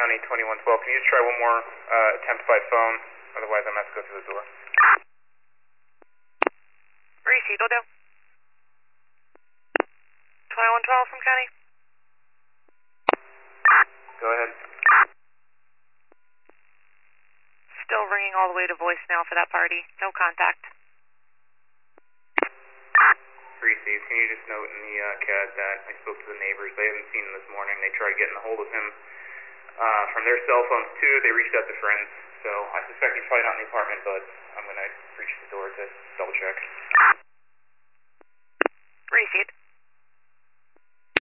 County 2112. Can you just try one more attempt by phone? Otherwise, I'm going to have to go through the door. Reese, Dodo. 2112 from County. Go ahead. Still ringing all the way to voicemail for that party. No contact. Reese, can you just note in the CAD that I spoke to the neighbors. They haven't seen him this morning. They tried getting a hold of him from their cell phones too. They reached out to friends. So I suspect he's probably not in the apartment, but I'm going to reach the door to double check.